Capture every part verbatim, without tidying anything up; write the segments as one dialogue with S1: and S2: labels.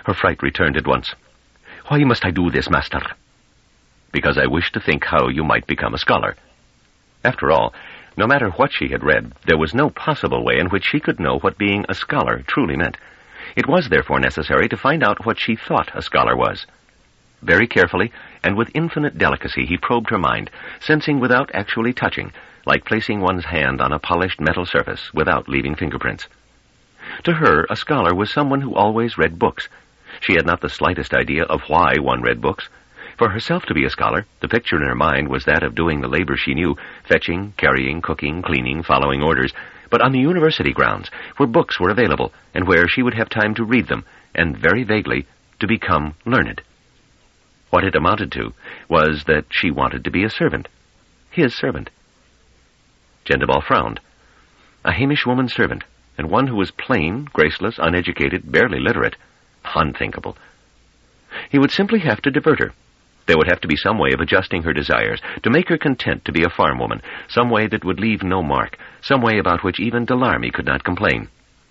S1: Her fright returned at once. "Why must I do this, master?" "Because I wish to think how you might become a scholar." After all, no matter what she had read, there was no possible way in which she could know what being a scholar truly meant. It was therefore necessary to find out what she thought a scholar was. Very carefully, and with infinite delicacy, he probed her mind, sensing without actually touching, like placing one's hand on a polished metal surface without leaving fingerprints. To her, a scholar was someone who always read books. She had not the slightest idea of why one read books. For herself to be a scholar, the picture in her mind was that of doing the labor she knew, fetching, carrying, cooking, cleaning, following orders, but on the university grounds, where books were available, and where she would have time to read them, and very vaguely, to become learned. What it amounted to was that she wanted to be a servant. His servant. Gendebal frowned. A Hamish woman's servant, and one who was plain, graceless, uneducated, barely literate. Unthinkable. He would simply have to divert her. There would have to be some way of adjusting her desires, to make her content to be a farm woman, some way that would leave no mark, some way about which even Delaarmy could not complain.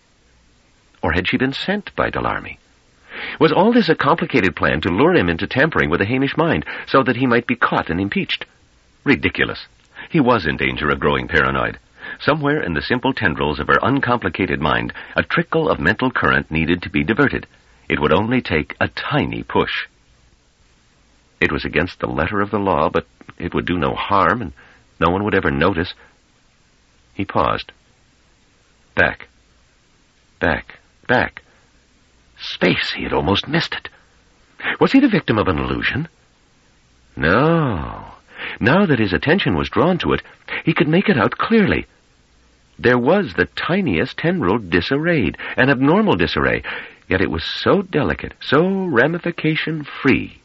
S1: Or had she been sent by Delaarmy? Was all this a complicated plan to lure him into tampering with the Hamish mind, so that he might be caught and impeached? Ridiculous. He was in danger of growing paranoid. Somewhere in the simple tendrils of her uncomplicated mind, a trickle of mental current needed to be diverted. It would only take a tiny push. It was against the letter of the law, but it would do no harm, and no one would ever notice. He paused. Back. Back. Back. Space! He had almost missed it. Was he the victim of an illusion? No. Now that his attention was drawn to it, he could make it out clearly. There was the tiniest tendril disarrayed, an abnormal disarray, yet it was so delicate, so ramification-free.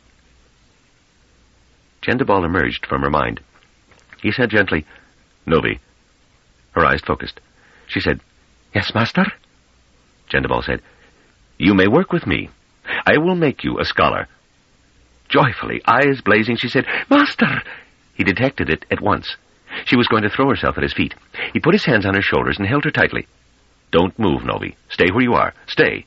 S1: Gendebal emerged from her mind. He said gently, "Novi." Her eyes focused. She said, "Yes, master?" Gendebal said, "You may work with me. I will make you a scholar." Joyfully, eyes blazing, she said, "Master!" He detected it at once. She was going to throw herself at his feet. He put his hands on her shoulders and held her tightly. "Don't move, Novi. Stay where you are. Stay."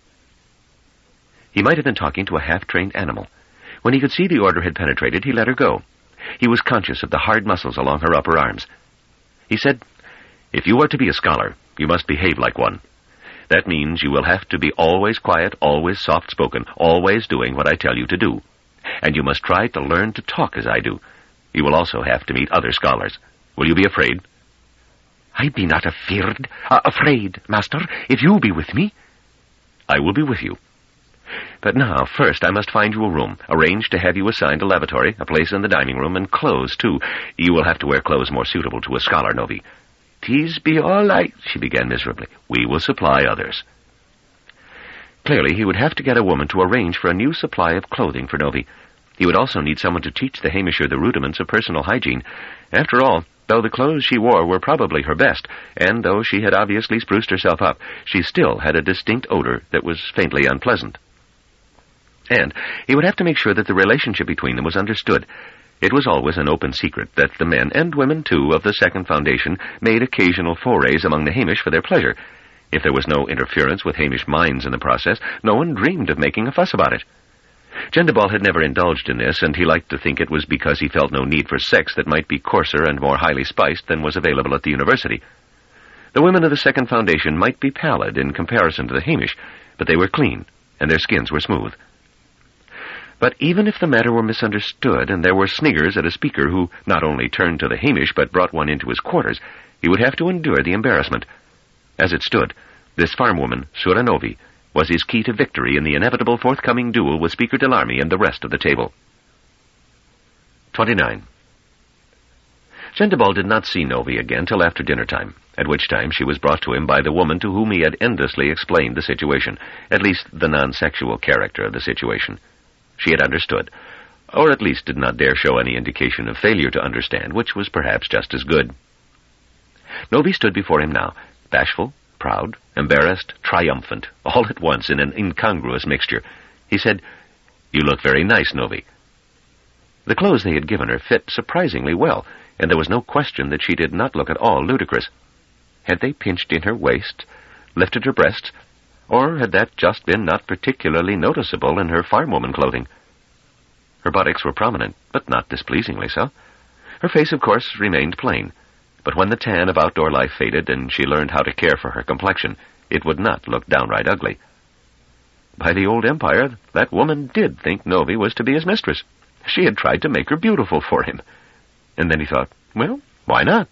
S1: He might have been talking to a half-trained animal. When he could see the order had penetrated, he let her go. He was conscious of the hard muscles along her upper arms. He said, "If you are to be a scholar, you must behave like one. That means you will have to be always quiet, always soft-spoken, always doing what I tell you to do. And you must try to learn to talk as I do. You will also have to meet other scholars. Will you be afraid?" "I be not afeard, uh, afraid, master, if you be with me." "I will be with you. But now, first, I must find you a room, arrange to have you assigned a lavatory, a place in the dining room, and clothes, too. You will have to wear clothes more suitable to a scholar, Novi." "'Tis be all right," she began miserably. "We will supply others." Clearly, he would have to get a woman to arrange for a new supply of clothing for Novi. He would also need someone to teach the Hamisher the rudiments of personal hygiene. After all, though the clothes she wore were probably her best, and though she had obviously spruced herself up, she still had a distinct odor that was faintly unpleasant. And he would have to make sure that the relationship between them was understood. It was always an open secret that the men, and women too, of the Second Foundation made occasional forays among the Hamish for their pleasure. If there was no interference with Hamish minds in the process, no one dreamed of making a fuss about it. Gendebal had never indulged in this, and he liked to think it was because he felt no need for sex that might be coarser and more highly spiced than was available at the university. The women of the Second Foundation might be pallid in comparison to the Hamish, but they were clean, and their skins were smooth. But even if the matter were misunderstood, and there were sniggers at a speaker who not only turned to the Hamish but brought one into his quarters, he would have to endure the embarrassment. As it stood, this farm woman, Sura Novi, was his key to victory in the inevitable forthcoming duel with Speaker Delaarmy and the rest of the table. twenty-nine. Gendebal did not see Novi again till after dinner-time, at which time she was brought to him by the woman to whom he had endlessly explained the situation, at least the non-sexual character of the situation. She had understood, or at least did not dare show any indication of failure to understand, which was perhaps just as good. Novi stood before him now, bashful, proud, embarrassed, triumphant, all at once in an incongruous mixture. He said, "You look very nice, Novi." The clothes they had given her fit surprisingly well, and there was no question that she did not look at all ludicrous. Had they pinched in her waist, lifted her breasts, Or had that just been not particularly noticeable in her farm-woman clothing? Her buttocks were prominent, but not displeasingly so. Her face, of course, remained plain, but when the tan of outdoor life faded and she learned how to care for her complexion, it would not look downright ugly. By the old empire, that woman did think Novi was to be his mistress. She had tried to make her beautiful for him. And then he thought, well, why not?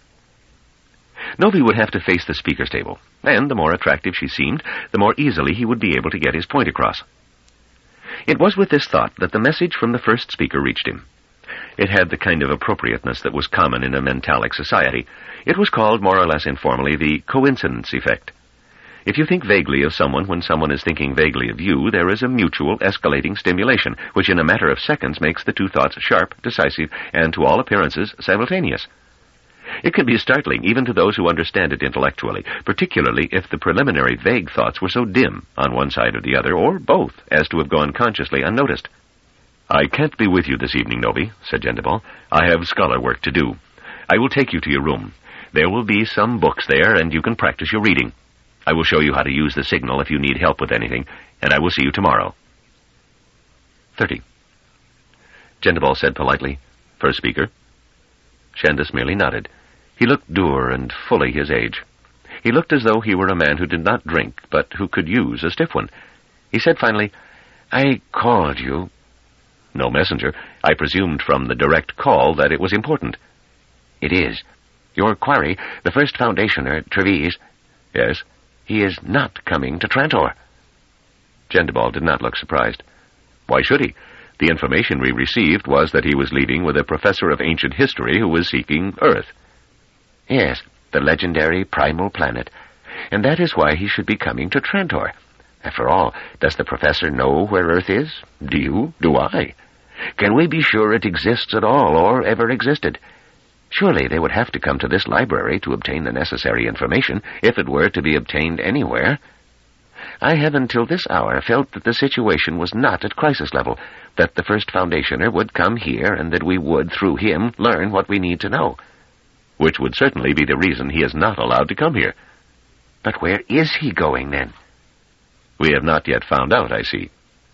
S1: Novi would have to face the speaker's table, and the more attractive she seemed, the more easily he would be able to get his point across. It was with this thought that the message from the first speaker reached him. It had the kind of appropriateness that was common in a mentalic society. It was called, more or less informally, the coincidence effect. If you think vaguely of someone when someone is thinking vaguely of you, there is a mutual escalating stimulation, which in a matter of seconds makes the two thoughts sharp, decisive, and to all appearances simultaneous. It can be startling even to those who understand it intellectually, particularly if the preliminary vague thoughts were so dim on one side or the other, or both, as to have gone consciously unnoticed. "I can't be with you this evening, Novi," said Gendebal. "I have scholar work to do. I will take you to your room. There will be some books there, and you can practice your reading. I will show you how to use the signal if you need help with anything, and I will see you tomorrow." Thirty. Gendebal said politely, "First speaker." Shandus merely nodded. He looked dour and fully his age. He looked as though he were a man who did not drink, but who could use a stiff one. He said finally, "I called you." "No messenger. I presumed from the direct call that it was important." "It is. Your quarry, the first foundationer, Treves." "Yes." "He is not coming to Trantor." Gendebal did not look surprised. "Why should he? The information we received was that he was leaving with a professor of ancient history who was seeking Earth." "Yes, the legendary primal planet. And that is why he should be coming to Trantor. After all, does the professor know where Earth is? Do you? Do I? Can we be sure it exists at all, or ever existed? Surely they would have to come to this library to obtain the necessary information, if it were to be obtained anywhere. I have until this hour felt that the situation was not at crisis level, that the first foundationer would come here, and that we would, through him, learn what we need to know." "Which would certainly be the reason he is not allowed to come here." "But where is he going, then?" "We have not yet found out, I see."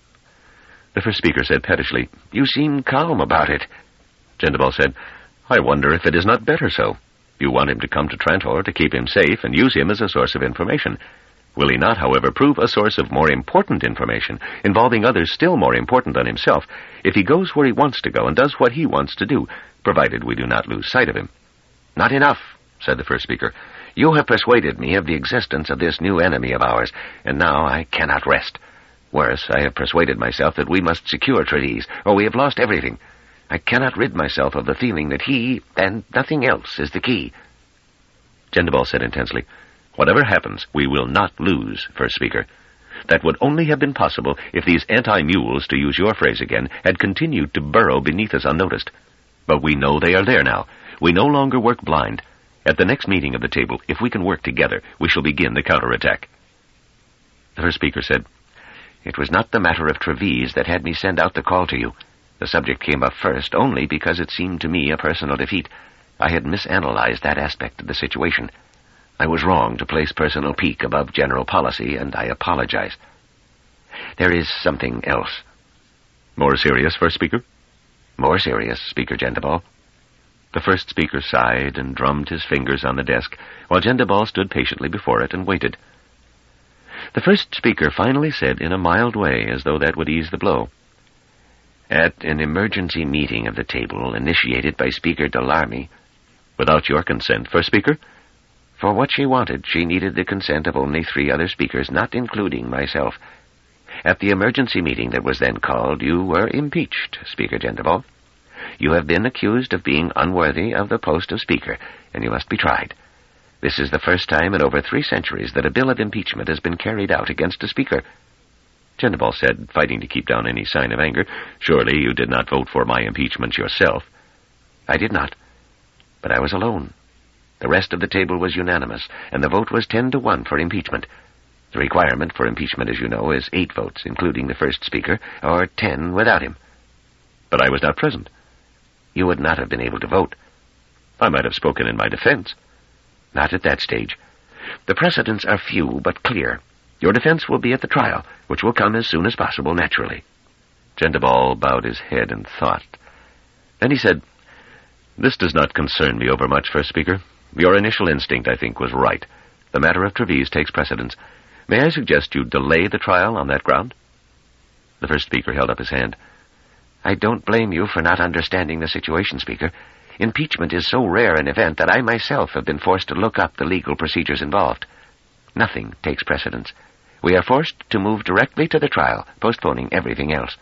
S1: The first speaker said pettishly, "You seem calm about it." Gendebal said, "I wonder if it is not better so. You want him to come to Trantor to keep him safe and use him as a source of information. Will he not, however, prove a source of more important information, involving others still more important than himself, if he goes where he wants to go and does what he wants to do, provided we do not lose sight of him?" "Not enough," said the first speaker. "You have persuaded me of the existence of this new enemy of ours, and now I cannot rest. Worse, I have persuaded myself that we must secure Treves, or we have lost everything. I cannot rid myself of the feeling that he, and nothing else, is the key." Gendebal said intensely, "Whatever happens, we will not lose, first speaker. That would only have been possible if these anti-mules, to use your phrase again, had continued to burrow beneath us unnoticed. But we know they are there now. We no longer work blind. At the next meeting of the table, if we can work together, we shall begin the counterattack." The first speaker said, "It was not the matter of Treves that had me send out the call to you. The subject came up first only because it seemed to me a personal defeat. I had misanalyzed that aspect of the situation. I was wrong to place personal pique above general policy, and I apologize. There is something else." "More serious, first speaker?" "More serious, Speaker Gendebal." The first speaker sighed and drummed his fingers on the desk, while Gendebal stood patiently before it and waited. The first speaker finally said in a mild way, as though that would ease the blow, "At an emergency meeting of the table initiated by Speaker Delarmy—" "Without your consent, first speaker?" "For what she wanted, she needed the consent of only three other speakers, not including myself. At the emergency meeting that was then called, you were impeached, Speaker Gendebal. You have been accused of being unworthy of the post of Speaker, and you must be tried. This is the first time in over three centuries that a bill of impeachment has been carried out against a Speaker." Gendebal said, fighting to keep down any sign of anger, "Surely you did not vote for my impeachment yourself." "I did not, but I was alone. The rest of the table was unanimous, and the vote was ten to one for impeachment. The requirement for impeachment, as you know, is eight votes, including the first speaker, or ten without him." "But I was not present." "You would not have been able to vote." "I might have spoken in my defense." "Not at that stage. The precedents are few but clear. Your defense will be at the trial, which will come as soon as possible, naturally." Gendebal bowed his head in thought. Then he said, "This does not concern me overmuch, First Speaker. Your initial instinct, I think, was right. The matter of Treves takes precedence. May I suggest you delay the trial on that ground?" The First Speaker held up his hand. "I don't blame you for not understanding the situation, Speaker. Impeachment is so rare an event that I myself have been forced to look up the legal procedures involved. Nothing takes precedence. We are forced to move directly to the trial, postponing everything else."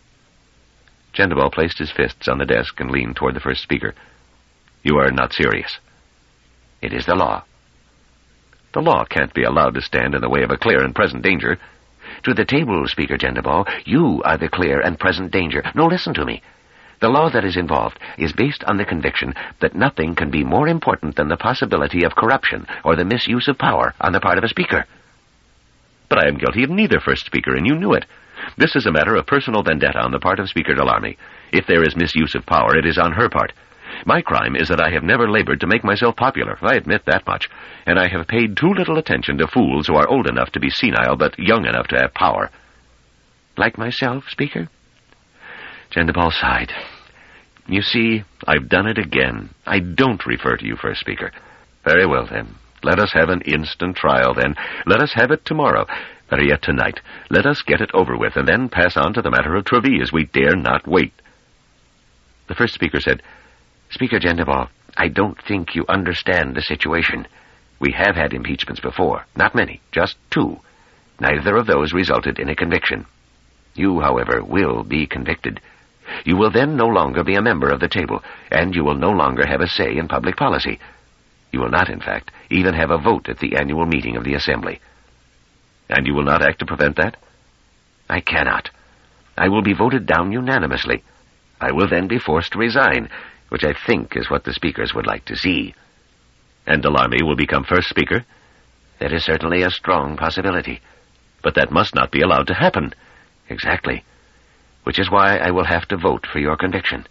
S1: Gendebal placed his fists on the desk and leaned toward the First Speaker. "You are not serious." "It is the law." "The law can't be allowed to stand in the way of a clear and present danger." "To the table, Speaker Gendebal. You are the clear and present danger. No, listen to me. The law that is involved is based on the conviction that nothing can be more important than the possibility of corruption or the misuse of power on the part of a speaker." "But I am guilty of neither, First Speaker, and you knew it. This is a matter of personal vendetta on the part of Speaker Delaarmy. If there is misuse of power, it is on her part. My crime is that I have never labored to make myself popular, I admit that much, and I have paid too little attention to fools who are old enough to be senile but young enough to have power." "Like myself, Speaker?" Gendebal sighed. "You see, I've done it again. I don't refer to you, First Speaker." "Very well, then. Let us have an instant trial, then. Let us have it tomorrow. Better yet, tonight. Let us get it over with, and then pass on to the matter of Treves. We dare not wait." The First Speaker said, "Speaker Gendebal, I don't think you understand the situation. We have had impeachments before. Not many, just two. Neither of those resulted in a conviction. You, however, will be convicted. You will then no longer be a member of the table, and you will no longer have a say in public policy. You will not, in fact, even have a vote at the annual meeting of the Assembly." "And you will not act to prevent that?" "I cannot. I will be voted down unanimously. I will then be forced to resign, which I think is what the speakers would like to see." "And Delaarmy will become First Speaker?" "That is certainly a strong possibility." "But that must not be allowed to happen." "Exactly. Which is why I will have to vote for your conviction."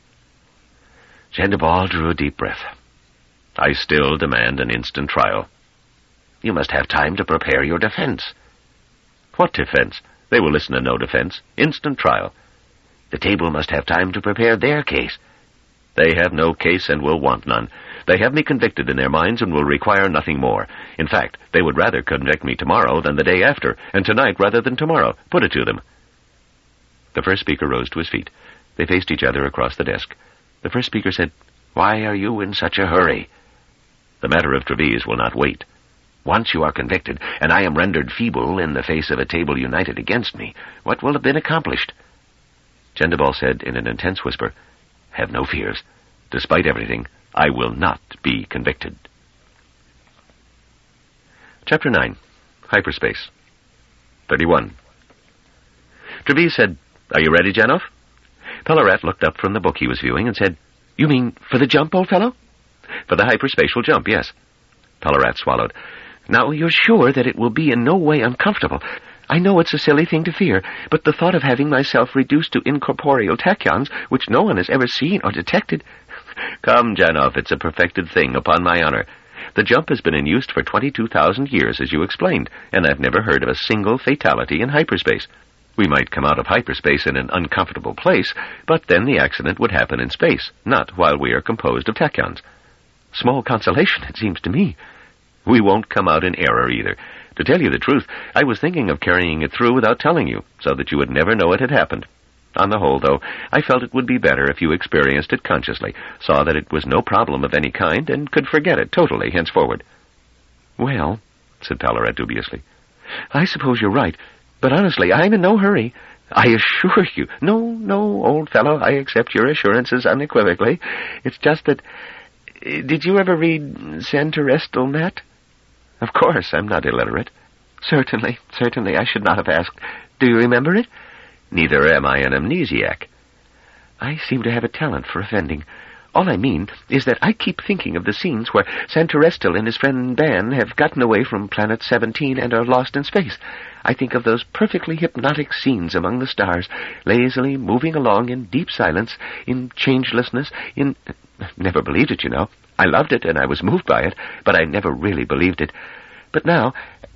S1: Gendebal drew a deep breath. "I still demand an instant trial." "You must have time to prepare your defense." "What defense? They will listen to no defense. Instant trial." "The table must have time to prepare their case." "They have no case and will want none. They have me convicted in their minds and will require nothing more. In fact, they would rather convict me tomorrow than the day after, and tonight rather than tomorrow. Put it to them." The First Speaker rose to his feet. They faced each other across the desk. The First Speaker said, "Why are you in such a hurry?" "The matter of Treves will not wait." "Once you are convicted, and I am rendered feeble in the face of a table united against me, what will have been accomplished?" Gendebal said in an intense whisper, "Have no fears. Despite everything, I will not be convicted." Chapter nine. Hyperspace. thirty-one. Treves said, "Are you ready, Janov?" Pellarat looked up from the book he was viewing and said, "You mean for the jump, old fellow?" "For the hyperspatial jump, yes." Pellarat swallowed. "Now, you're sure that it will be in no way uncomfortable. I know it's a silly thing to fear, but the thought of having myself reduced to incorporeal tachyons, which no one has ever seen or detected—" "Come, Janov, it's a perfected thing, upon my honor. The jump has been in use for twenty-two thousand years, as you explained, and I've never heard of a single fatality in hyperspace. We might come out of hyperspace in an uncomfortable place, but then the accident would happen in space, not while we are composed of tachyons. Small consolation, it seems to me. We won't come out in error, either. To tell you the truth, I was thinking of carrying it through without telling you, so that you would never know it had happened. On the whole, though, I felt it would be better if you experienced it consciously, saw that it was no problem of any kind, and could forget it totally henceforward." "Well," said Pellarat dubiously, "I suppose you're right, but honestly, I'm in no hurry. I assure you—" "No, no, old fellow, I accept your assurances unequivocally. It's just that... Did you ever read Santorestal Nat?" "Of course, I'm not illiterate." "Certainly, certainly, I should not have asked. Do you remember it?" "Neither am I an amnesiac." "I seem to have a talent for offending. All I mean is that I keep thinking of the scenes where Santorestal and his friend Ban have gotten away from Planet seventeen and are lost in space. I think of those perfectly hypnotic scenes among the stars, lazily moving along in deep silence, in changelessness, in... Never believed it, you know. I loved it, and I was moved by it, but I never really believed it. But now,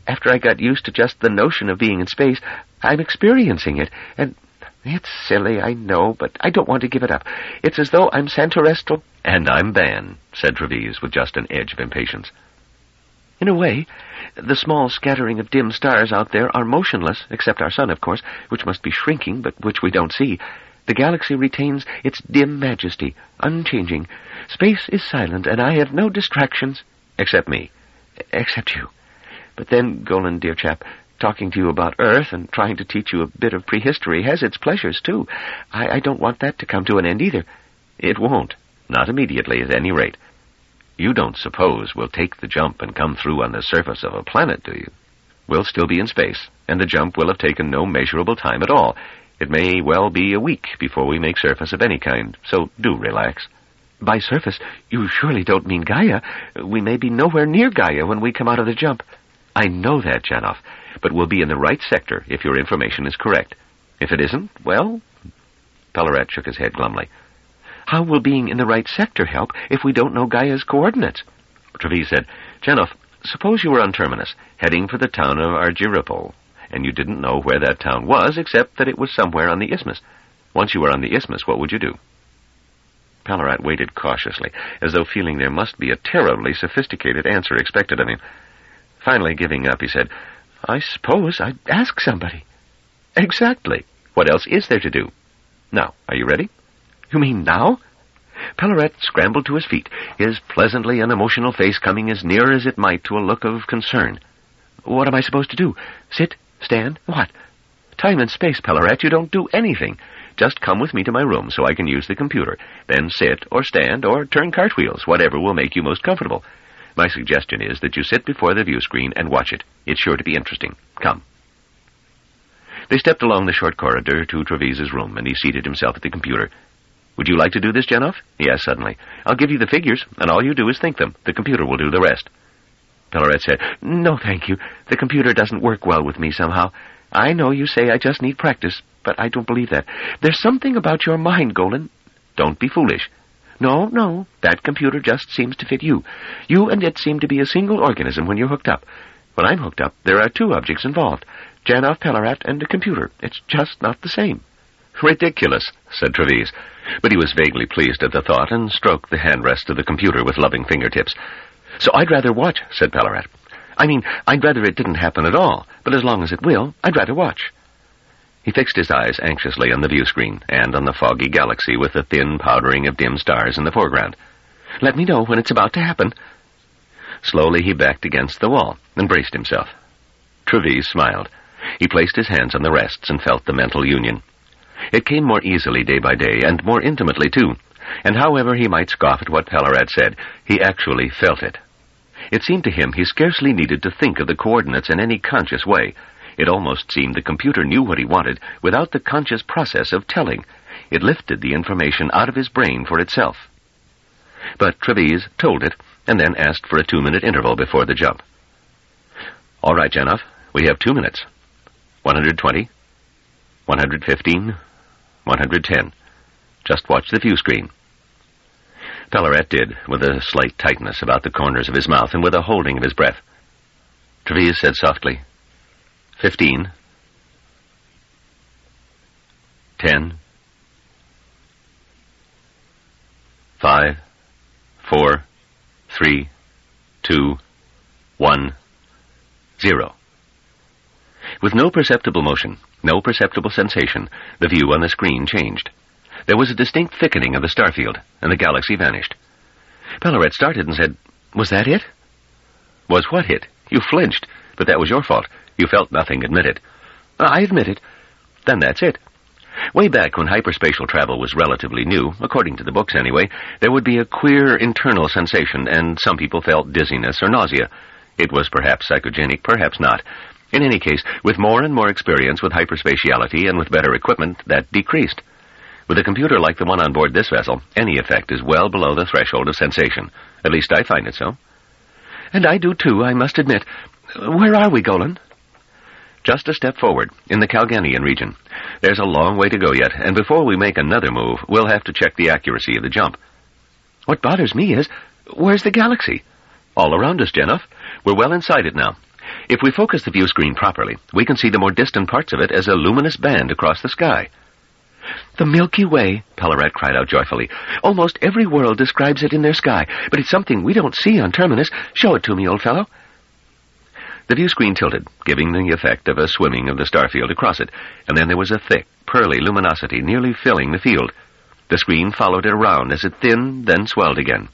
S2: after I got used to just the notion of being in space, I'm experiencing it, and it's silly, I know, but I don't want to give it up. It's as though I'm Santorestro.
S1: And I'm Ban, said Treves with just an edge of impatience.
S2: In a way, the small scattering of dim stars out there are motionless, except our sun, of course, which must be shrinking, but which we don't see. The galaxy retains its dim majesty, unchanging. Space is silent, and I have no distractions.
S1: Except me.
S2: Except you. But then, Golan, dear chap, talking to you about Earth and trying to teach you a bit of prehistory has its pleasures, too. I, I don't want that to come to an end, either.
S1: It won't. Not immediately, at any rate. You don't suppose we'll take the jump and come through on the surface of a planet, do you? We'll still be in space, and the jump will have taken no measurable time at all. It may well be a week before we make surface of any kind, so do relax.
S2: By surface, you surely don't mean Gaia. We may be nowhere near Gaia when we come out of the jump.
S1: I know that, Janov, but we'll be in the right sector if your information is correct. If it isn't, well... Pellarat shook his head glumly.
S2: How will being in the right sector help if we don't know Gaia's coordinates?
S1: Treves said, Janov, suppose you were on Terminus, heading for the town of Argyropol, and you didn't know where that town was, except that it was somewhere on the isthmus. Once you were on the isthmus, what would you do? Pellarat waited cautiously, as though feeling there must be a terribly sophisticated answer expected of him. Finally, giving up, he said,
S2: I suppose I'd ask somebody.
S1: Exactly. What else is there to do? Now, are you ready?
S2: You mean now?
S1: Pellarat scrambled to his feet, his pleasantly unemotional face coming as near as it might to a look of concern.
S2: What am I supposed to do? Sit? Stand? What?
S1: Time and space, Pellarat, you don't do anything. Just come with me to my room so I can use the computer. Then sit, or stand, or turn cartwheels, whatever will make you most comfortable. My suggestion is that you sit before the view screen and watch it. It's sure to be interesting. Come. They stepped along the short corridor to Treves' room, and he seated himself at the computer. Would you like to do this, Janov? He asked suddenly. I'll give you the figures, and all you do is think them. The computer will do the rest.
S2: Pellarat said, No, thank you. The computer doesn't work well with me somehow. I know you say I just need practice, but I don't believe that. There's something about your mind, Golan.
S1: Don't be foolish.
S2: No, no, that computer just seems to fit you. You and it seem to be a single organism when you're hooked up. When I'm hooked up, there are two objects involved, Janov Pellarat and a computer. It's just not the same.
S1: Ridiculous, said Treves, but he was vaguely pleased at the thought and stroked the handrest of the computer with loving fingertips.
S2: So I'd rather watch, said Pellarat. I mean, I'd rather it didn't happen at all, but as long as it will, I'd rather watch.
S1: He fixed his eyes anxiously on the view screen and on the foggy galaxy with the thin powdering of dim stars in the foreground.
S2: Let me know when it's about to happen.
S1: Slowly he backed against the wall and braced himself. Treves smiled. He placed his hands on the rests and felt the mental union. It came more easily day by day, and more intimately, too, and however he might scoff at what Pellarat said, he actually felt it. It seemed to him he scarcely needed to think of the coordinates in any conscious way. It almost seemed the computer knew what he wanted without the conscious process of telling. It lifted the information out of his brain for itself. But Treves told it, and then asked for a two-minute interval before the jump. All right, Janov, we have two minutes. one hundred twenty, one hundred fifteen, one hundred ten. Just watch the view screen. Pellarat did, with a slight tightness about the corners of his mouth and with a holding of his breath. Treves said softly, Fifteen. Ten. Five. Four. Three. Two. One. Zero. With no perceptible motion, no perceptible sensation, the view on the screen changed. There was a distinct thickening of the star field, and the galaxy vanished. Pellarat started and said, Was that it? Was what it? You flinched, but that was your fault. You felt nothing, admit it.
S2: I admit it.
S1: Then that's it. Way back when hyperspatial travel was relatively new, according to the books anyway, there would be a queer internal sensation, and some people felt dizziness or nausea. It was perhaps psychogenic, perhaps not. In any case, with more and more experience with hyperspatiality and with better equipment, that decreased. With a computer like the one on board this vessel, any effect is well below the threshold of sensation. At least I find it so.
S2: And I do too, I must admit. Where are we, Golan?
S1: Just a step forward, in the Calganian region. There's a long way to go yet, and before we make another move, we'll have to check the accuracy of the jump.
S2: What bothers me is, where's the galaxy?
S1: All around us, Janov. We're well inside it now. If we focus the view screen properly, we can see the more distant parts of it as a luminous band across the sky.
S2: The Milky Way, Pellarat cried out joyfully. Almost every world describes it in their sky, but it's something we don't see on Terminus. Show it to me, old fellow.
S1: The view screen tilted, giving the effect of a swimming of the starfield across it, and then there was a thick, pearly luminosity nearly filling the field. The screen followed it around as it thinned, then swelled again.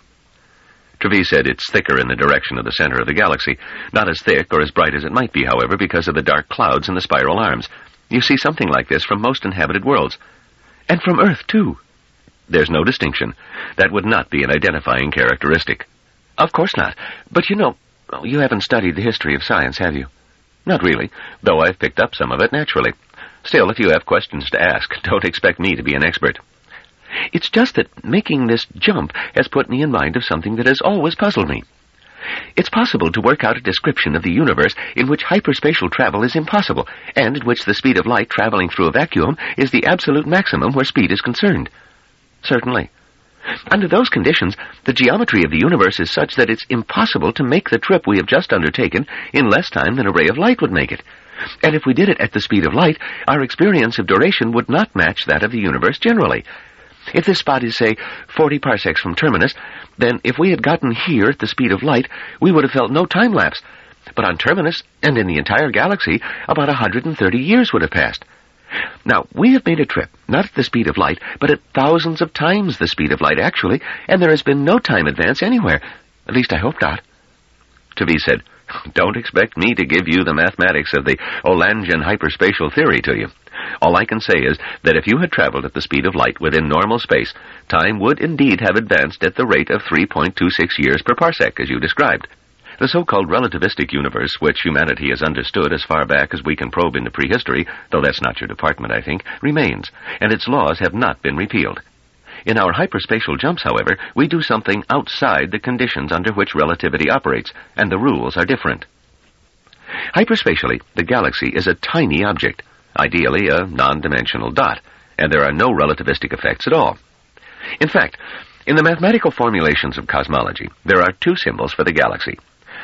S1: Treves said it's thicker in the direction of the center of the galaxy. Not as thick or as bright as it might be, however, because of the dark clouds and the spiral arms. You see something like this from most inhabited worlds.
S2: And from Earth, too.
S1: There's no distinction. That would not be an identifying characteristic.
S2: Of course not. But you know, you haven't studied the history of science, have you?
S1: Not really, though I've picked up some of it naturally. Still, if you have questions to ask, don't expect me to be an expert.
S2: It's just that making this jump has put me in mind of something that has always puzzled me. It's possible to work out a description of the universe in which hyperspatial travel is impossible, and in which the speed of light traveling through a vacuum is the absolute maximum where speed is concerned.
S1: Certainly.
S2: Under those conditions, the geometry of the universe is such that it's impossible to make the trip we have just undertaken in less time than a ray of light would make it. And if we did it at the speed of light, our experience of duration would not match that of the universe generally. If this spot is, say, forty parsecs from Terminus, then if we had gotten here at the speed of light, we would have felt no time lapse. But on Terminus, and in the entire galaxy, about one hundred thirty years would have passed. Now, we have made a trip, not at the speed of light, but at thousands of times the speed of light, actually, and there has been no time advance anywhere. At least I hope not.
S1: Treves said, Don't expect me to give you the mathematics of the Olangian hyperspatial theory to you. All I can say is that if you had traveled at the speed of light within normal space, time would indeed have advanced at the rate of three point two six years per parsec, as you described. The so-called relativistic universe, which humanity has understood as far back as we can probe into prehistory, though that's not your department, I think, remains, and its laws have not been repealed. In our hyperspatial jumps, however, we do something outside the conditions under which relativity operates, and the rules are different. Hyperspatially, the galaxy is a tiny object, ideally a non-dimensional dot, and there are no relativistic effects at all. In fact, in the mathematical formulations of cosmology, there are two symbols for the galaxy.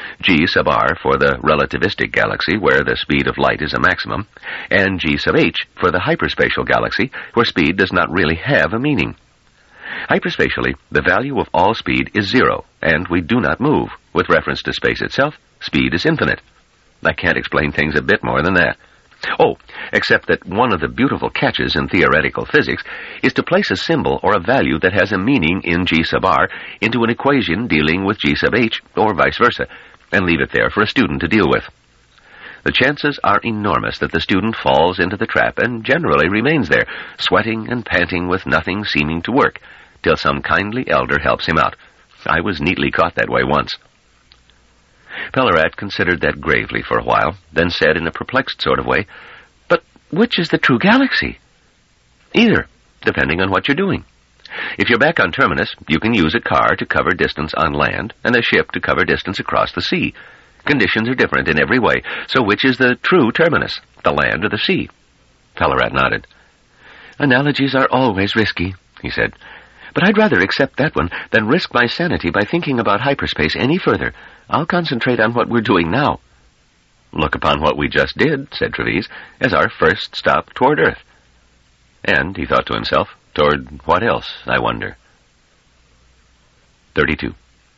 S1: G sub r for the relativistic galaxy, where the speed of light is a maximum, and G sub h for the hyperspatial galaxy, where speed does not really have a meaning. Hyperspatially, the value of all speed is zero, and we do not move. With reference to space itself, speed is infinite. I can't explain things a bit more than that. Oh, except that one of the beautiful catches in theoretical physics is to place a symbol or a value that has a meaning in G sub r into an equation dealing with G sub h, or vice versa, and leave it there for a student to deal with. The chances are enormous that the student falls into the trap and generally remains there, sweating and panting with nothing seeming to work, till some kindly elder helps him out. I was neatly caught that way once. Pellarat considered that gravely for a while, then said in a perplexed sort of way, "But which is the true galaxy?" "Either, depending on what you're doing. If you're back on Terminus, you can use a car to cover distance on land and a ship to cover distance across the sea. Conditions are different in every way, so which is the true Terminus, the land or the sea?" Pellarat nodded. "Analogies are always risky," he said. "But I'd rather accept that one than risk my sanity by thinking about hyperspace any further. I'll concentrate on what we're doing now." "Look upon what we just did," said Treves, "as our first stop toward Earth." And, he thought to himself, toward what else, I wonder? thirty-two.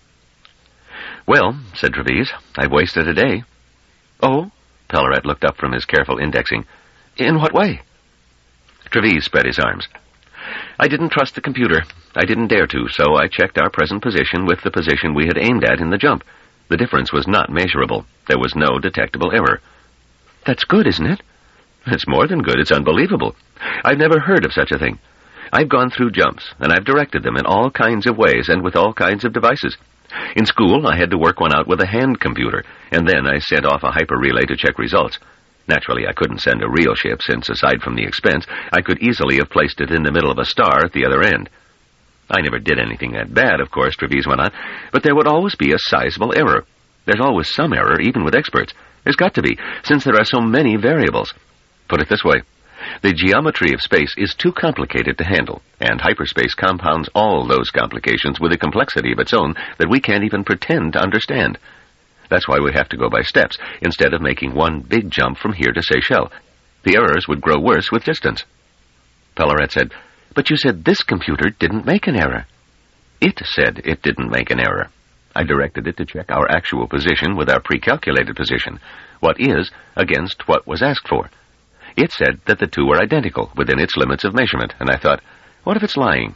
S1: "Well," said Treves, "I've wasted a day." "Oh?" Pellarat looked up from his careful indexing. "In what way?" Treves spread his arms. "I didn't trust the computer. I didn't dare to, so I checked our present position with the position we had aimed at in the jump. The difference was not measurable. There was no detectable error." "That's good, isn't it?" "It's more than good. It's unbelievable. I've never heard of such a thing. I've gone through jumps, and I've directed them in all kinds of ways and with all kinds of devices. In school, I had to work one out with a hand computer, and then I sent off a hyper relay to check results. Naturally, I couldn't send a real ship, since, aside from the expense, I could easily have placed it in the middle of a star at the other end. I never did anything that bad, of course," Treves went on, "but there would always be a sizable error. There's always some error, even with experts. There's got to be, since there are so many variables. Put it this way. The geometry of space is too complicated to handle, and hyperspace compounds all those complications with a complexity of its own that we can't even pretend to understand. That's why we have to go by steps, instead of making one big jump from here to Seychelles. The errors would grow worse with distance.
S2: Pellarat said, "But you said this computer didn't make an error."
S1: It said it didn't make an error. I directed it to check our actual position with our pre-calculated position, what is against what was asked for. It said that the two were identical within its limits of measurement, and I thought, what if it's lying?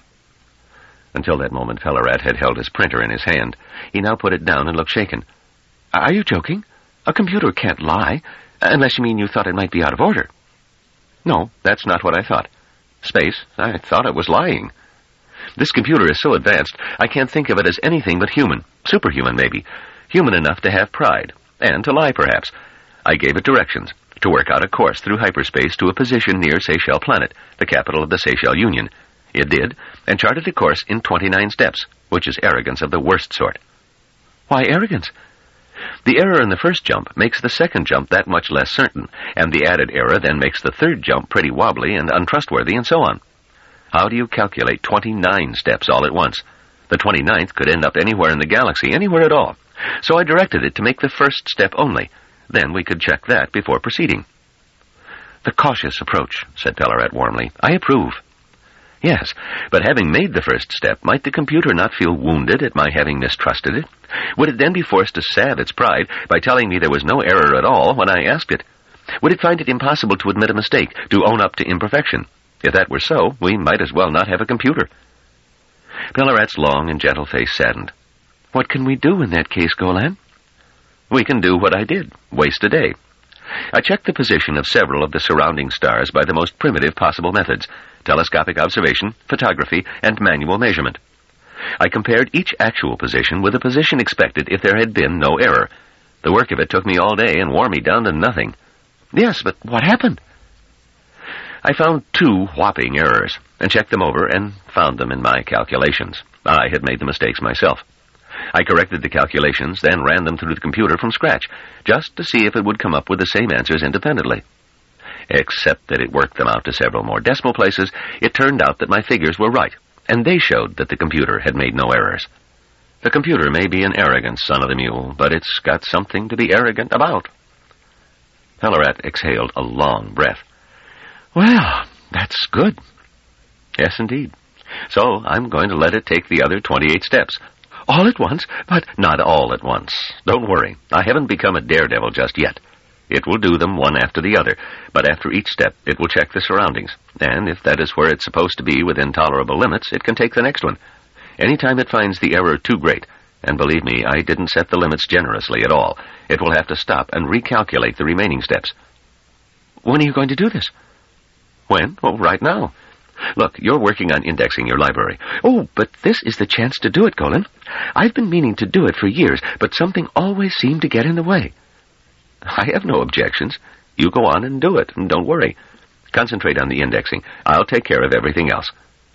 S1: Until that moment, Pellarat had held his printer in his hand. He now put it down and looked shaken. "Are you joking? A computer can't lie, unless you mean you thought it might be out of order." "No, that's not what I thought. Space, I thought it was lying. This computer is so advanced, I can't think of it as anything but human. Superhuman, maybe. Human enough to have pride. And to lie, perhaps. I gave it directions to work out a course through hyperspace to a position near Seychelles Planet, the capital of the Seychelles Union. It did, and charted a course in twenty-nine steps, which is arrogance of the worst sort." "Why arrogance?" "The error in the first jump makes the second jump that much less certain, and the added error then makes the third jump pretty wobbly and untrustworthy, and so on. How do you calculate twenty-nine steps all at once? The twenty-ninth could end up anywhere in the galaxy, anywhere at all. So I directed it to make the first step only. Then we could check that before proceeding." "The cautious approach," said Pellarat warmly. "I approve." "Yes, but having made the first step, might the computer not feel wounded at my having mistrusted it? Would it then be forced to salve its pride by telling me there was no error at all when I asked it? Would it find it impossible to admit a mistake, to own up to imperfection? If that were so, we might as well not have a computer." Pellarat's long and gentle face saddened. "What can we do in that case, Golan?" "We can do what I did, waste a day. I checked the position of several of the surrounding stars by the most primitive possible methods, telescopic observation, photography, and manual measurement. I compared each actual position with the position expected if there had been no error. The work of it took me all day and wore me down to nothing." "Yes, but what happened?" "I found two whopping errors, and checked them over and found them in my calculations. I had made the mistakes myself. I corrected the calculations, then ran them through the computer from scratch, just to see if it would come up with the same answers independently. Except that it worked them out to several more decimal places, it turned out that my figures were right, and they showed that the computer had made no errors. The computer may be an arrogant son of the mule, but it's got something to be arrogant about." Pellarat exhaled a long breath. "Well, that's good." "Yes, indeed. So I'm going to let it take the other twenty-eight steps." "All at once? But not all at once. Don't worry. I haven't become a daredevil just yet. It will do them one after the other, but after each step it will check the surroundings, and if that is where it's supposed to be within tolerable limits, it can take the next one. Any time it finds the error too great, and believe me, I didn't set the limits generously at all, it will have to stop and recalculate the remaining steps."
S2: "When are you going to do this?"
S1: "When? Oh, right now. Look, you're working on indexing your library."
S2: "Oh, but this is the chance to do it, Golan. I've been meaning to do it for years, but something always seemed to get in the way."
S1: "I have no objections. You go on and do it, and don't worry. Concentrate on the indexing. I'll take care of everything else."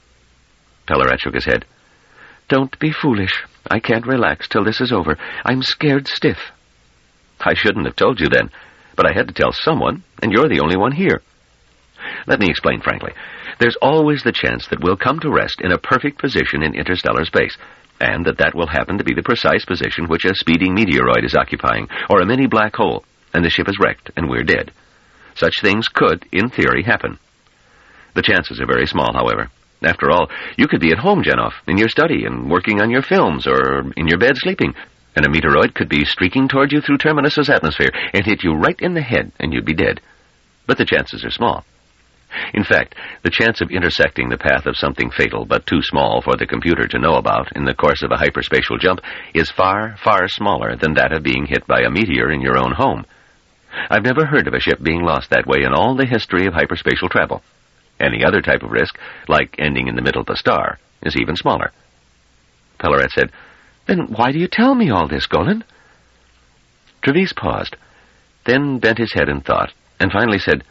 S2: Pellarat shook his head. "Don't be foolish. I can't relax till this is over. I'm scared stiff."
S1: "I shouldn't have told you then, but I had to tell someone, and you're the only one here. Let me explain frankly. There's always the chance that we'll come to rest in a perfect position in interstellar space, and that that will happen to be the precise position which a speeding meteoroid is occupying, or a mini black hole, and the ship is wrecked, and we're dead. Such things could, in theory, happen. The chances are very small, however. After all, you could be at home, Jenoff, in your study, and working on your films, or in your bed sleeping, and a meteoroid could be streaking toward you through Terminus's atmosphere, and hit you right in the head, and you'd be dead. But the chances are small. In fact, the chance of intersecting the path of something fatal, but too small for the computer to know about in the course of a hyperspatial jump, is far, far smaller than that of being hit by a meteor in your own home. I've never heard of a ship being lost that way in all the history of hyperspatial travel. Any other type of risk, like ending in the middle of a star, is even smaller."
S2: Pellarat said, "Then why do you tell me all this, Golan?"
S1: Trevis paused, then bent his head in thought, and finally said,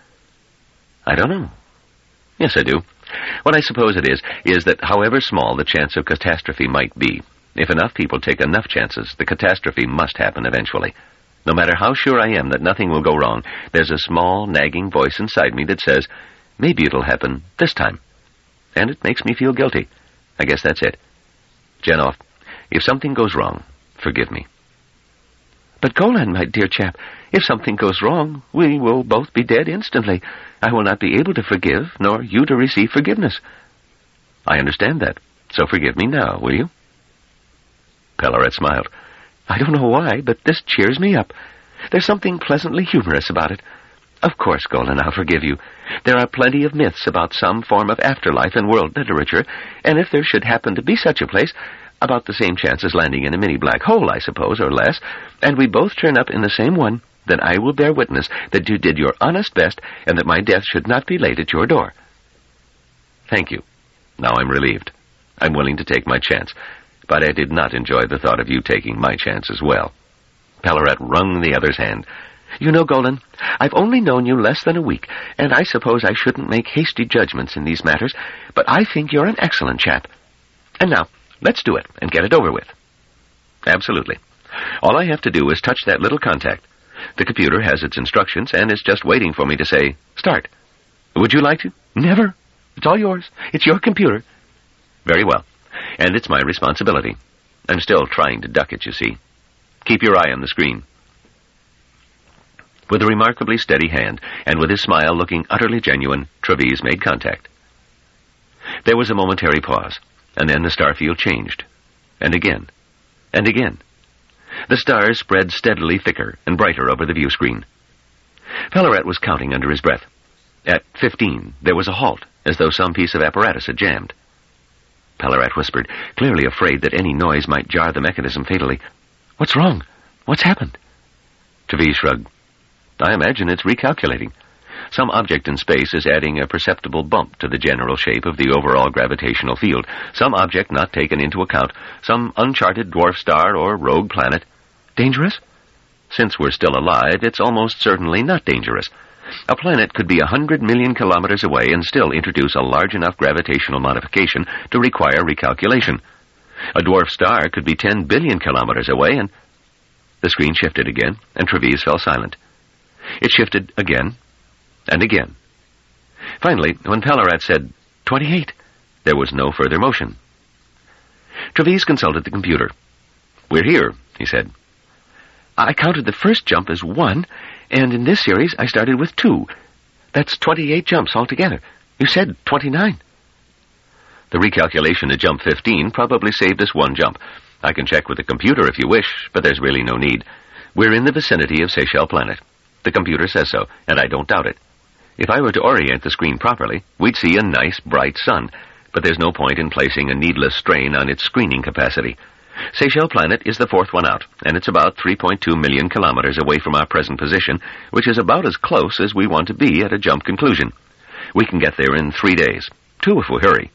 S1: "I don't know. Yes, I do. What I suppose it is, is that however small the chance of catastrophe might be, if enough people take enough chances, the catastrophe must happen eventually. No matter how sure I am that nothing will go wrong, there's a small, nagging voice inside me that says, maybe it'll happen this time. And it makes me feel guilty. I guess that's it. Jenoff, if something goes wrong, forgive me."
S2: But Golan, my dear chap, if something goes wrong, we will both be dead instantly. I will not be able to forgive, nor you to receive forgiveness.
S1: I understand that, so forgive me now, will you? Pellaret smiled.
S2: I don't know why, but this cheers me up. There's something pleasantly humorous about it. Of course, Golan, I'll forgive you. There are plenty of myths about some form of afterlife in world literature, and if there should happen to be such a place, about the same chance as landing in a mini black hole, I suppose, or less, and we both turn up in the same one, then I will bear witness that you did your honest best and that my death should not be laid at your door.
S1: Thank you. Now I'm relieved. I'm willing to take my chance, but I did not enjoy the thought of you taking my chance as well. Pellaret wrung the other's hand.
S2: You know, Golan, I've only known you less than a week, and I suppose I shouldn't make hasty judgments in these matters, but I think you're an excellent chap. And now, let's do it and get it over with.
S1: Absolutely. All I have to do is touch that little contact. The computer has its instructions, and it's just waiting for me to say, start. Would you like to?
S2: Never. It's all yours. It's your computer.
S1: Very well. And it's my responsibility. I'm still trying to duck it, you see. Keep your eye on the screen. With a remarkably steady hand, and with his smile looking utterly genuine, Treves made contact. There was a momentary pause, and then the star field changed. And again. And again. The stars spread steadily thicker and brighter over the view screen. Pellaret was counting under his breath. At fifteen, there was a halt, as though some piece of apparatus had jammed. Pellaret whispered, clearly afraid that any noise might jar the mechanism fatally.
S2: What's wrong? What's happened?
S1: Treves shrugged. I imagine it's recalculating. Some object in space is adding a perceptible bump to the general shape of the overall gravitational field. Some object not taken into account. Some uncharted dwarf star or rogue planet.
S2: Dangerous?
S1: Since we're still alive, it's almost certainly not dangerous. A planet could be a hundred million kilometers away and still introduce a large enough gravitational modification to require recalculation. A dwarf star could be ten billion kilometers away and... The screen shifted again, and Treves fell silent. It shifted again, and again. Finally, when Pellaret said, twenty-eight, there was no further motion. Treves consulted the computer. We're here, he said.
S2: I counted the first jump as one, and in this series I started with two. That's twenty-eight jumps altogether. You said twenty-nine.
S1: The recalculation at jump fifteen probably saved us one jump. I can check with the computer if you wish, but there's really no need. We're in the vicinity of Seychelles Planet. The computer says so, and I don't doubt it. If I were to orient the screen properly, we'd see a nice, bright sun, but there's no point in placing a needless strain on its screening capacity. Seychelles Planet is the fourth one out, and it's about three point two million kilometers away from our present position, which is about as close as we want to be at a jump conclusion. We can get there in three days. Two if we hurry.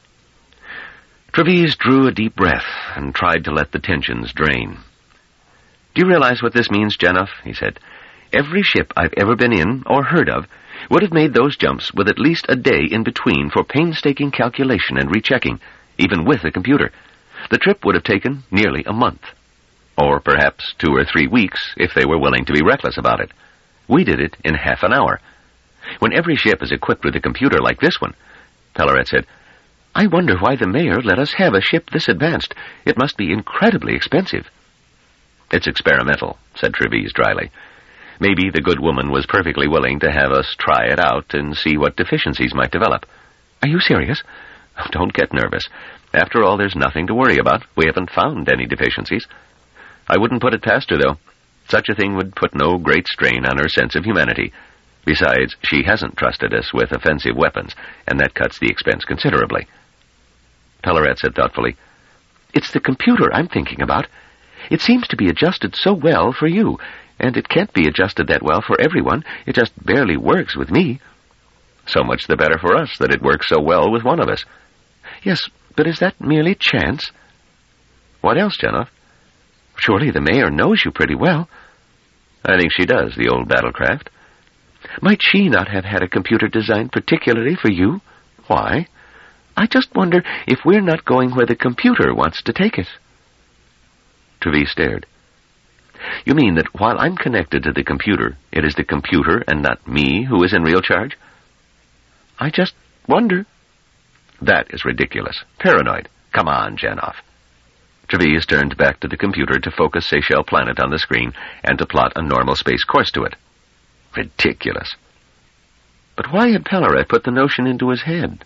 S1: Treves drew a deep breath and tried to let the tensions drain. Do you realize what this means, Jenoff? He said. Every ship I've ever been in or heard of would have made those jumps with at least a day in between for painstaking calculation and rechecking, even with a computer. The trip would have taken nearly a month. Or perhaps two or three weeks if they were willing to be reckless about it. We did it in half an hour. When every ship is equipped with a computer like this one, Pellaret said, I wonder why the mayor let us have a ship this advanced. It must be incredibly expensive. It's experimental, said Treves dryly. Maybe the good woman was perfectly willing to have us try it out and see what deficiencies might develop.
S2: Are you serious?
S1: Oh, don't get nervous. After all, there's nothing to worry about. We haven't found any deficiencies. I wouldn't put it past her, though. Such a thing would put no great strain on her sense of humanity. Besides, she hasn't trusted us with offensive weapons, and that cuts the expense considerably. Pellaret said thoughtfully, It's the computer I'm thinking about. It seems to be adjusted so well for you, and it can't be adjusted that well for everyone. It just barely works with me. So much the better for us that it works so well with one of us. Yes, but is that merely chance? What else, Jenoff? Surely the mayor knows you pretty well. I think she does, the old battlecraft. Might she not have had a computer designed particularly for you? Why? I just wonder if we're not going where the computer wants to take us. Treves stared. You mean that while I'm connected to the computer, it is the computer and not me who is in real charge? I just wonder. That is ridiculous. Paranoid. Come on, Jenoff.
S2: Treves turned back to the computer to focus Seychelles Planet on the screen and to plot a normal space course to it. Ridiculous. But why had Pelleret put the notion into his head?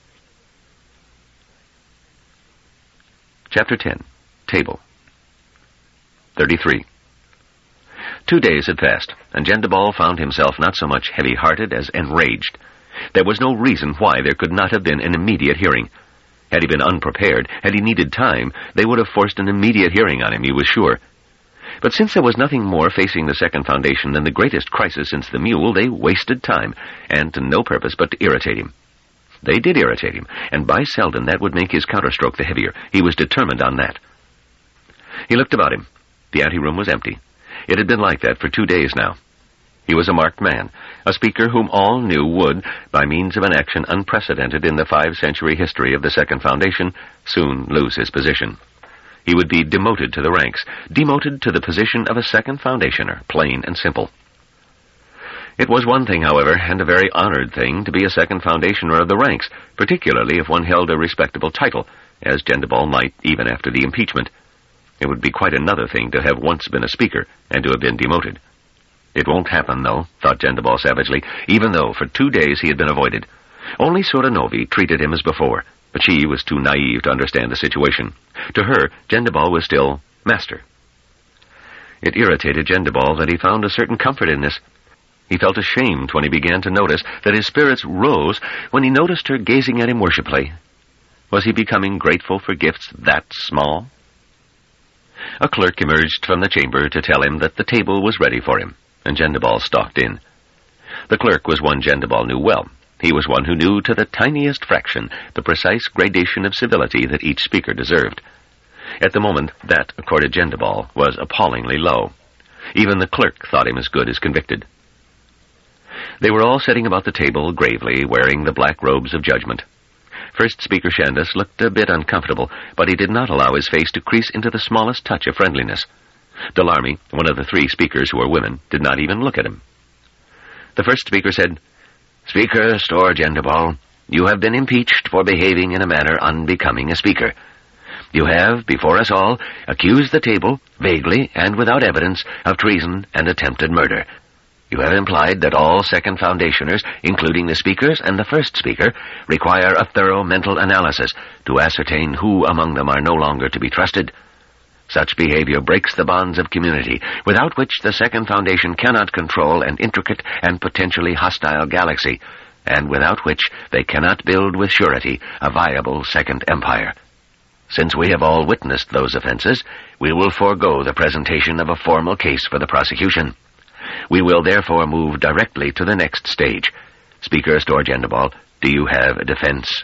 S2: Chapter ten. Table. thirty-three. Two days had passed, and Gendebal found himself not so much heavy-hearted as enraged. There was no reason why there could not have been an immediate hearing. Had he been unprepared, had he needed time, they would have forced an immediate hearing on him, he was sure. But since there was nothing more facing the Second Foundation than the greatest crisis since the mule, they wasted time, and to no purpose but to irritate him. They did irritate him, and by Selden that would make his counterstroke the heavier. He was determined on that. He looked about him. The anteroom was empty. It had been like that for two days now. He was a marked man, a speaker whom all knew would, by means of an action unprecedented in the five-century history of the Second Foundation, soon lose his position. He would be demoted to the ranks, demoted to the position of a Second Foundationer, plain and simple. It was one thing, however, and a very honored thing, to be a Second Foundationer of the ranks, particularly if one held a respectable title, as Gendebal might even after the impeachment. It would be quite another thing to have once been a speaker and to have been demoted. It won't happen, though, thought Gendebal savagely, even though for two days he had been avoided. Only Soranovi treated him as before, but she was too naive to understand the situation. To her, Gendebal was still master. It irritated Gendebal that he found a certain comfort in this. He felt ashamed when he began to notice that his spirits rose when he noticed her gazing at him worshipfully. Was he becoming grateful for gifts that small? A clerk emerged from the chamber to tell him that the table was ready for him, and Gendebal stalked in. The clerk was one Gendebal knew well. He was one who knew to the tiniest fraction the precise gradation of civility that each speaker deserved. At the moment, that, accorded Gendebal, was appallingly low. Even the clerk thought him as good as convicted. They were all sitting about the table, gravely, wearing the black robes of judgment. First Speaker Shandus looked a bit uncomfortable, but he did not allow his face to crease into the smallest touch of friendliness. Delarmy, one of the three speakers who were women, did not even look at him. The first speaker said, "Speaker Stor Gendebal, you have been impeached for behaving in a manner unbecoming a speaker. You have, before us all, accused the table, vaguely and without evidence, of treason and attempted murder. You have implied that all Second Foundationers, including the speakers and the first speaker, require a thorough mental analysis to ascertain who among them are no longer to be trusted. Such behavior breaks the bonds of community, without which the Second Foundation cannot control an intricate and potentially hostile galaxy, and without which they cannot build with surety a viable Second Empire. Since we have all witnessed those offenses, we will forego the presentation of a formal case for the prosecution. We will therefore move directly to the next stage. Speaker Stor Gendebal, do you have a defense?"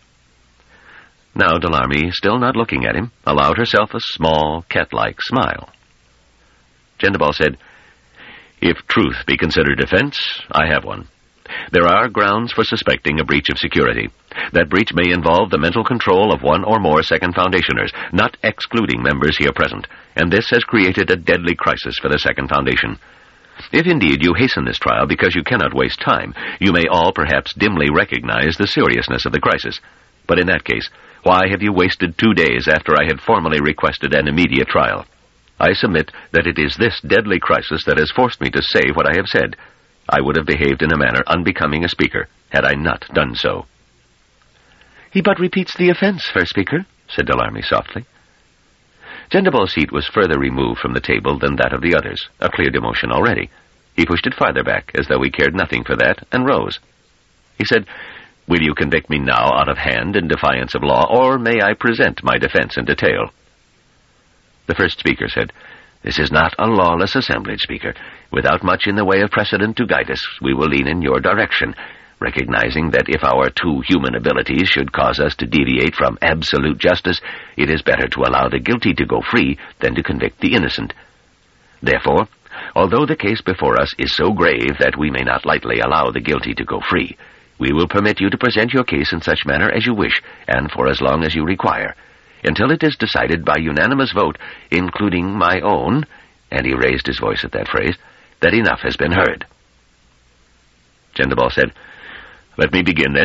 S2: Now Delarmy, still not looking at him, allowed herself a small, cat-like smile. Gendebal said, "If truth be considered defense, I have one. There are grounds for suspecting a breach of security. That breach may involve the mental control of one or more Second Foundationers, not excluding members here present, and this has created a deadly crisis for the Second Foundation. If indeed you hasten this trial because you cannot waste time, you may all perhaps dimly recognize the seriousness of the crisis. But in that case, why have you wasted two days after I had formally requested an immediate trial? I submit that it is this deadly crisis that has forced me to say what I have said. I would have behaved in a manner unbecoming a speaker had I not done so." "He but repeats the offense, First Speaker," said Delarmy softly. Gendebal's seat was further removed from the table than that of the others, a clear demotion already. He pushed it farther back, as though he cared nothing for that, and rose. He said, "Will you convict me now out of hand in defiance of law, or may I present my defense in detail?" The first speaker said, "This is not a lawless assemblage, Speaker. Without much in the way of precedent to guide us, we will lean in your direction, recognizing that if our two human abilities should cause us to deviate from absolute justice, it is better to allow the guilty to go free than to convict the innocent. Therefore, although the case before us is so grave that we may not lightly allow the guilty to go free, we will permit you to present your case in such manner as you wish, and for as long as you require, until it is decided by unanimous vote, including my own," and he raised his voice at that phrase, "that enough has been heard." Gendebal said, "Let me begin, then.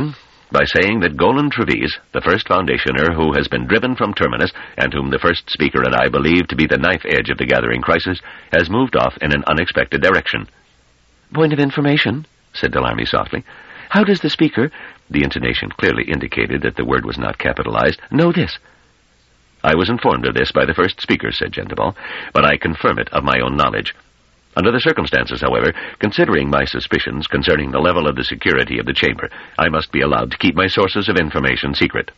S1: by saying that Golan Treves, the first foundationer who has been driven from Terminus, and whom the first speaker and I believe to be the knife edge of the gathering crisis, has moved off in an unexpected direction."
S2: "Point of information," said Delaarmy softly. "How does the speaker—" the intonation clearly indicated that the word was not capitalized— "know this?"
S1: "I was informed of this by the first speaker," said Gendebal, "but I confirm it of my own knowledge. Under the circumstances, however, considering my suspicions concerning the level of the security of the chamber, I must be allowed to keep my sources of information secret."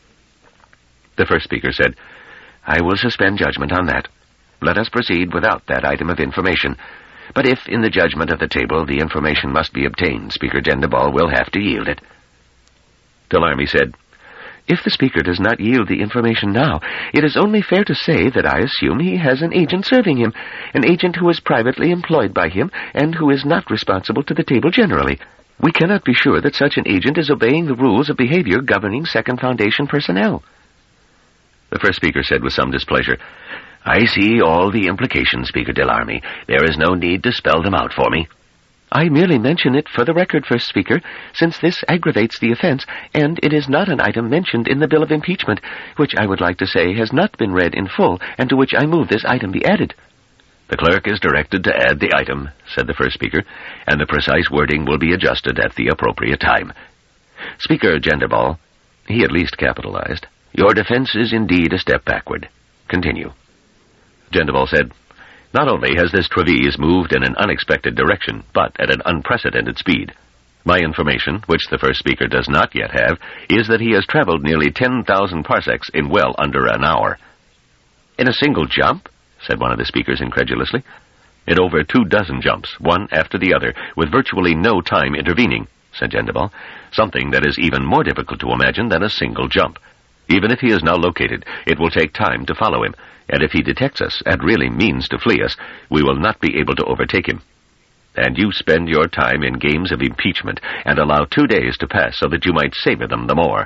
S1: The first speaker said, "I will suspend judgment on that. Let us proceed without that item of information. But if, in the judgment of the table, the information must be obtained, Speaker Gendebal will have to yield it."
S2: Delaarmy said, "If the speaker does not yield the information now, it is only fair to say that I assume he has an agent serving him, an agent who is privately employed by him and who is not responsible to the table generally. We cannot be sure that such an agent is obeying the rules of behavior governing Second Foundation personnel."
S1: The first speaker said with some displeasure, "I see all the implications, Speaker Delaarmy. There is no need to spell them out for me."
S2: "I merely mention it for the record, First Speaker, since this aggravates the offense, and it is not an item mentioned in the bill of impeachment, which I would like to say has not been read in full, and to which I move this item be added."
S1: "The clerk is directed to add the item," said the first speaker, "and the precise wording will be adjusted at the appropriate time. Speaker Gendebal," he at least capitalized, "your defense is indeed a step backward. Continue." Gendebal said, "Not only has this Treves moved in an unexpected direction, but at an unprecedented speed. My information, which the first speaker does not yet have, is that he has traveled nearly ten thousand parsecs in well under an hour."
S2: "In a single jump?" said one of the speakers incredulously.
S1: "In over two dozen jumps, one after the other, with virtually no time intervening," said Gendebal, "something that is even more difficult to imagine than a single jump. Even if he is now located, it will take time to follow him, and if he detects us and really means to flee us, we will not be able to overtake him. And you spend your time in games of impeachment and allow two days to pass so that you might savor them the more."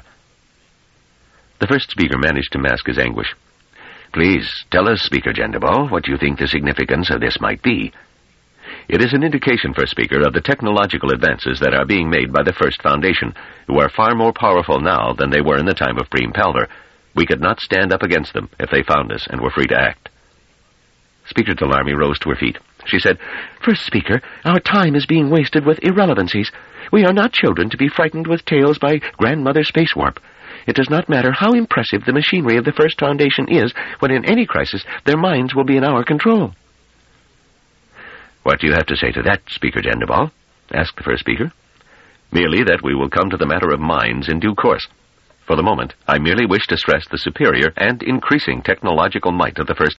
S1: The first speaker managed to mask his anguish. "Please, tell us, Speaker Gendebal, what you think the significance of this might be." "It is an indication, First Speaker, of the technological advances that are being made by the First Foundation, who are far more powerful now than they were in the time of Preem Palver. We could not stand up against them if they found us and were free to act."
S2: Speaker Delaarmy rose to her feet. She said, "First Speaker, our time is being wasted with irrelevancies. We are not children to be frightened with tales by Grandmother Space Warp. It does not matter how impressive the machinery of the First Foundation is when in any crisis their minds will be in our control."
S1: "What do you have to say to that, Speaker Gendebal?" asked the first speaker. "Merely that we will come to the matter of minds in due course. For the moment, I merely wish to stress the superior and increasing technological might of the First